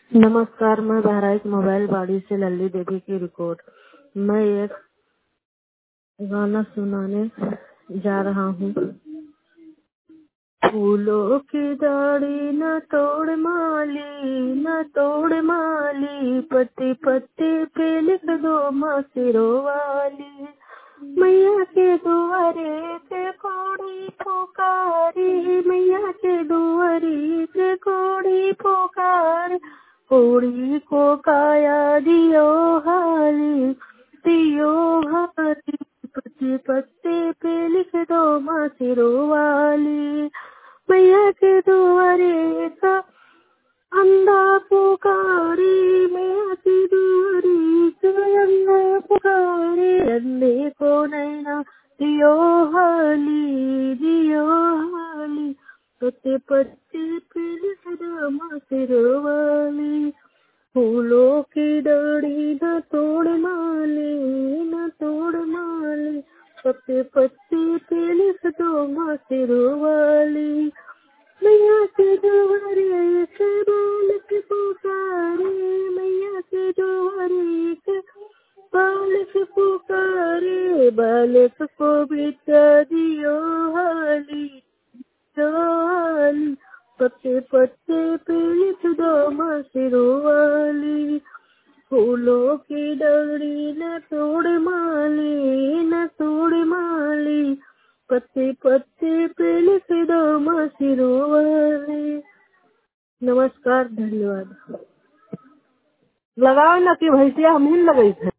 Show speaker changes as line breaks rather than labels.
नमस्कार, मैं बहराइच मोबाइल बाड़ी से लल्ली देवी की रिपोर्ट। मैं एक गाना सुनाने जा रहा हूँ। फूलों की डाली न तोड़ माली, न तोड़ माली, पत्ते पत्ते पे लिख दो माँ सिरों वाली। मैया के दुआरे पे कोड़ी पुकारी, मैया के दुआरे पे कोड़ी पुकार, कोड़ी को काया दियो हाली, दियो हाली, पत्ते पत्ते पे लिख दो माँ सिरों वाली। मैया के दुआरे का अंधा पुकारी, मैया की दुआरी का अंधा पुकारी, अंधे को नैना दियो हाली, दियो हाली, पत्ते पत्ते पे लिख दो माँ सिरों वाली। फूलों की डाली न तोड़ माली, न तोड़ माली, पत्ते पत्ते पे लिख दो माँ सिरों वाली। मैया के दुआरे से बालक पुकारे, मैया के दुआरे से बालक पुकारे, बालक को बिता दियो हाली, दियो हाली, पत्ते पत्ते पे लिख दो माँ सिरों वाली। फूलों की डाली न तोड़ माली, न तोड़ माली, पत्ते पत्ते पे लिख दो माँ सिरों वाली। नमस्कार, धन्यवाद। लगाओ ना कि भैंसिया हम ही लगई थे।